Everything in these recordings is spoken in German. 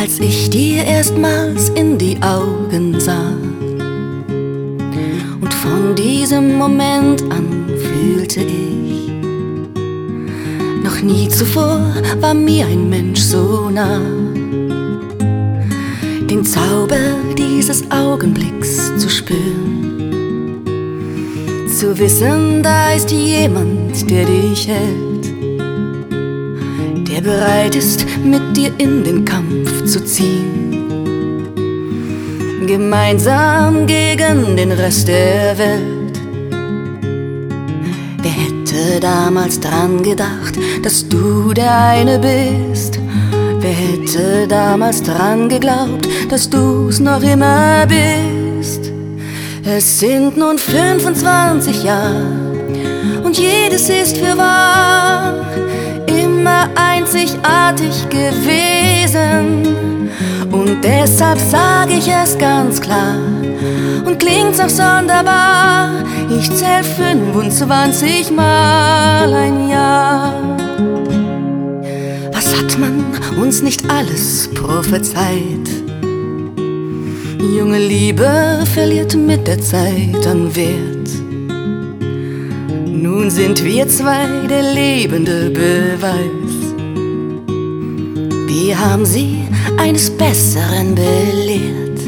Als ich dir erstmals in die Augen sah und von diesem Moment an fühlte ich, noch nie zuvor war mir ein Mensch so nah. Den Zauber dieses Augenblicks zu spüren, zu wissen, da ist jemand, der dich hält, der bereit ist, mit dir in den Kampf zu ziehen, gemeinsam gegen den Rest der Welt. Wer hätte damals dran gedacht, dass du der eine bist? Wer hätte damals dran geglaubt, dass du's noch immer bist? Es sind nun 25 Jahre und jedes ist für wahr immer einzigartig gewesen. Und deshalb sag ich es ganz klar und klingt's auch sonderbar: ich zähl 25 Mal ein Jahr. Was hat man uns nicht alles prophezeit? Junge Liebe verliert mit der Zeit an Wert. Nun sind wir zwei der lebende Beweis. Wir haben sie eines Besseren belehrt.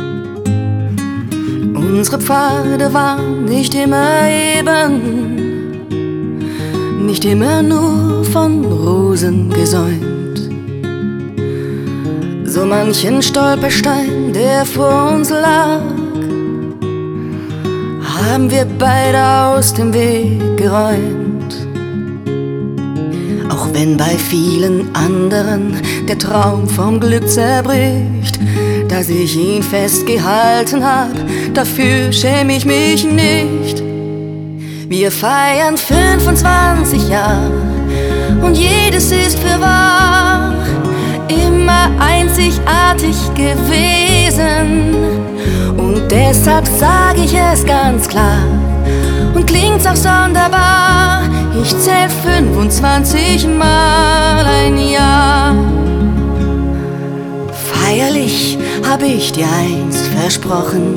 Unsere Pfade waren nicht immer eben, nicht immer nur von Rosen gesäumt. So manchen Stolperstein, der vor uns lag, haben wir beide aus dem Weg geräumt. Auch wenn bei vielen anderen der Traum vom Glück zerbricht, dass ich ihn festgehalten hab, dafür schäme ich mich nicht. Wir feiern 25 Jahre und jedes ist für wahr immer einzigartig gewesen. Und deshalb sag ich es ganz klar und klingt's auch sonderbar: ich zähl 25 Mal ein Jahr. Feierlich hab ich dir einst versprochen,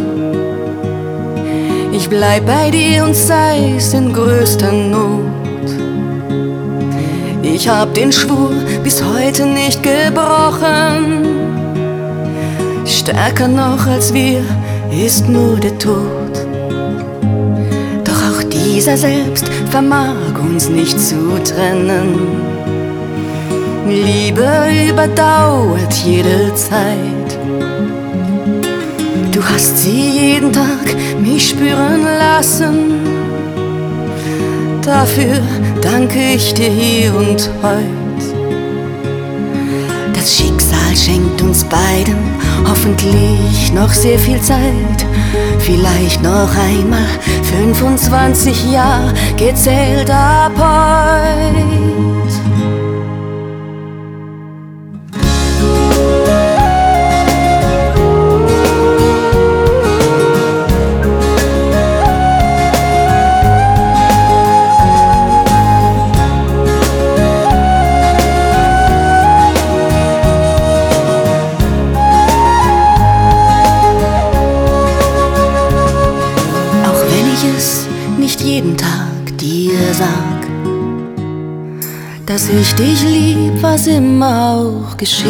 ich bleib bei dir und sei's in größter Not. Ich hab den Schwur bis heute nicht gebrochen. Stärker noch als wir ist nur der Tod. Doch auch dieser selbst vermag uns nicht zu trennen. Liebe überdauert jede Zeit. Du hast sie jeden Tag mich spüren lassen. Dafür danke ich dir hier und heut. Das Schicksal schenkt uns beiden hoffentlich noch sehr viel Zeit. Vielleicht noch einmal 25 Jahre gezählt ab heut. Nicht jeden Tag dir sag, dass ich dich lieb, was immer auch geschieht.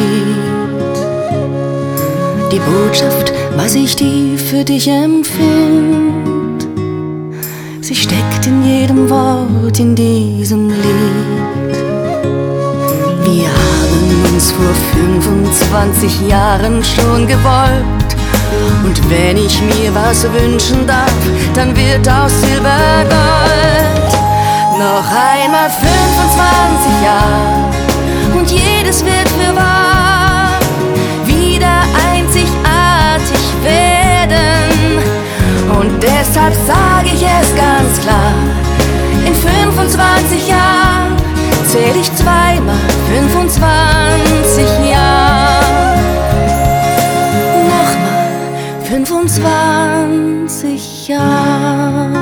Die Botschaft, was ich die für dich empfind, sie steckt in jedem Wort in diesem Lied. Wir haben uns vor 25 Jahren schon gewollt. Und wenn ich mir was wünschen darf, dann wird aus Silber Gold. Noch einmal 25 Jahre und jedes wird für wahr wieder einzigartig werden. Und deshalb sage ich es ganz klar: in 25 Jahren zähl ich zweimal 25 Jahre. 25 Jahre.